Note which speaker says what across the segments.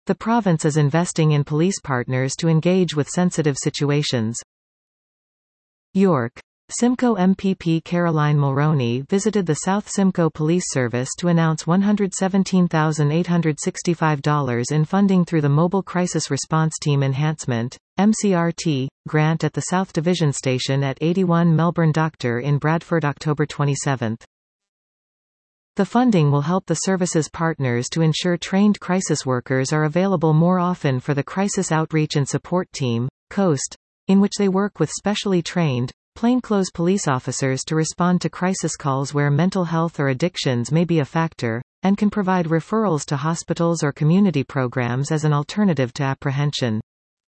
Speaker 1: The province is investing in police partners to engage with sensitive situations. York. Simcoe MPP Caroline Mulroney visited the South Simcoe Police Service to announce $117,865 in funding through the Mobile Crisis Response Team Enhancement (MCRT) grant at the South Division Station at 81 Melbourne Doctor in Bradford October 27. The funding will help the service's partners to ensure trained crisis workers are available more often for the Crisis Outreach and Support Team, COAST, in which they work with specially trained, plainclothes police officers to respond to crisis calls where mental health or addictions may be a factor, and can provide referrals to hospitals or community programs as an alternative to apprehension.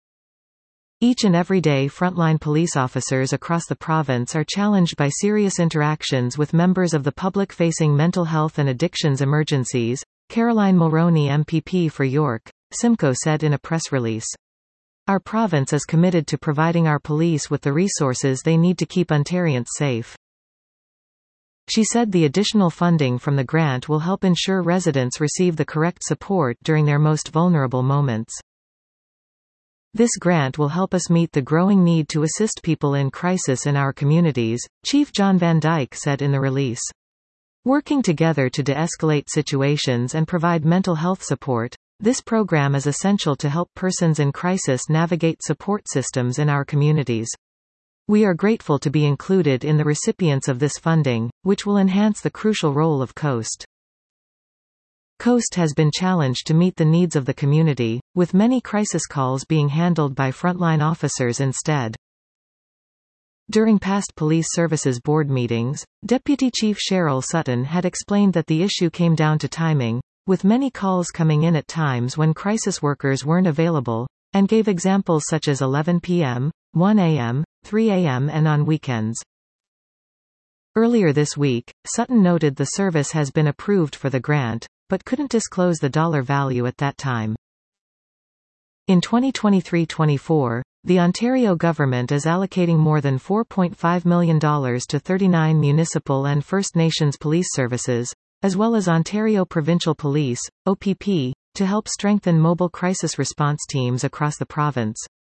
Speaker 1: Each and every day frontline police officers across the province are challenged by serious interactions with members of the public facing mental health and addictions emergencies, Caroline Mulroney MPP for York, Simcoe said in a press release. Our province is committed to providing our police with the resources they need to keep Ontarians safe. She said the additional funding from the grant will help ensure residents receive the correct support during their most vulnerable moments. This grant will help us meet the growing need to assist people in crisis in our communities, Chief John Van Dyke said in the release. Working together to de-escalate situations and provide mental health support, this program is essential to help persons in crisis navigate support systems in our communities. We are grateful to be included in the recipients of this funding, which will enhance the crucial role of COAST. COAST has been challenged to meet the needs of the community, with many crisis calls being handled by frontline officers instead. During past Police Services Board meetings, Deputy Chief Cheryl Sutton had explained that the issue came down to timing, with many calls coming in at times when crisis workers weren't available, and gave examples such as 11 p.m., 1 a.m., 3 a.m. and on weekends. Earlier this week, Sutton noted the service has been approved for the grant, but couldn't disclose the dollar value at that time. In 2023-24, the Ontario government is allocating more than $4.5 million to 39 municipal and First Nations police services, as well as Ontario Provincial Police, OPP, to help strengthen mobile crisis response teams across the province.